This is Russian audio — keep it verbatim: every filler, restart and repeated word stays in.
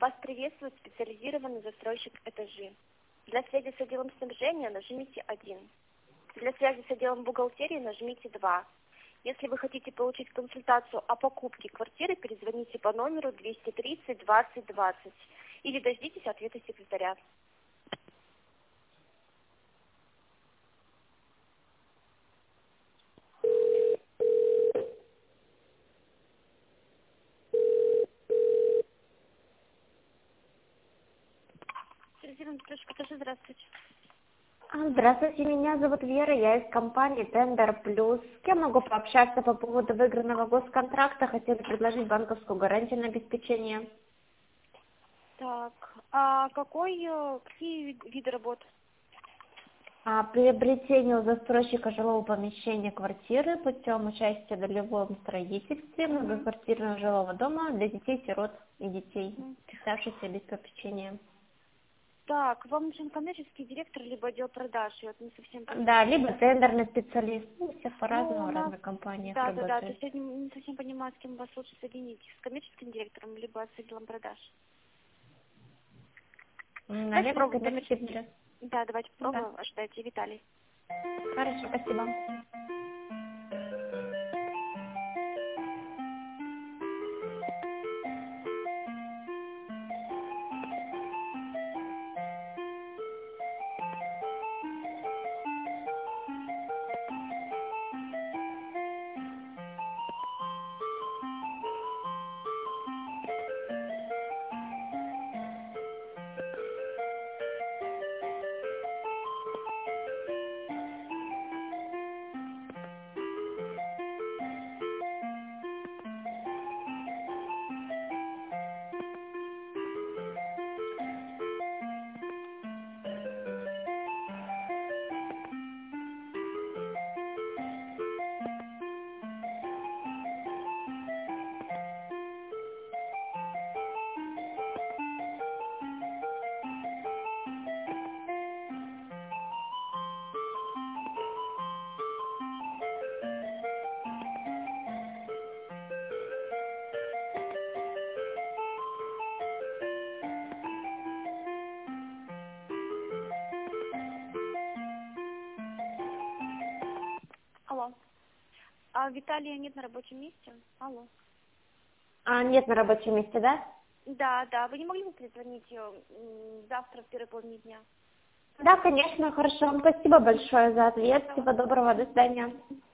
Вас приветствует специализированный застройщик «Этажи». Для связи с отделом снабжения нажмите один. Для связи с отделом бухгалтерии нажмите два. Если вы хотите получить консультацию о покупке квартиры, перезвоните по номеру двести тридцать двадцать двадцать или дождитесь ответа секретаря. Специализированный застройщик «Этажи», здравствуйте. А, Здравствуйте, меня зовут Вера, я из компании Тендер Плюс. С кем могу пообщаться по поводу выигранного госконтракта? Хотели предложить банковскую гарантию на обеспечение. Так, а какой, э, какие вид- виды работ? А, приобретение у застройщика жилого помещения квартиры путем участия в долевом строительстве многоквартирного жилого дома для детей-сирот и детей, Мгм. оставшихся без попечения. Так, вам нужен коммерческий директор, либо отдел продаж, я вот не совсем Да, понимаю. либо тендерный специалист. Ну, у всех Ну, у по-разному, в нас, разных компаниях да, да, да, то работают. есть я не, не совсем понимаю, с кем вас лучше соединить, с коммерческим директором, либо с отделом продаж. М, Давайте Наверное, попробуем коммерческий коммерческий. директор. Да, давайте Да. попробуем, ожидайте, Виталий. Хорошо, спасибо. Алло. А Виталия нет на рабочем месте? Алло. А, нет на рабочем месте, да? Да, да, вы не могли бы перезвонить э, м, завтра в первой половине дня? Да, конечно, хорошо. Спасибо большое за ответ. Да, Всего доброго, до свидания.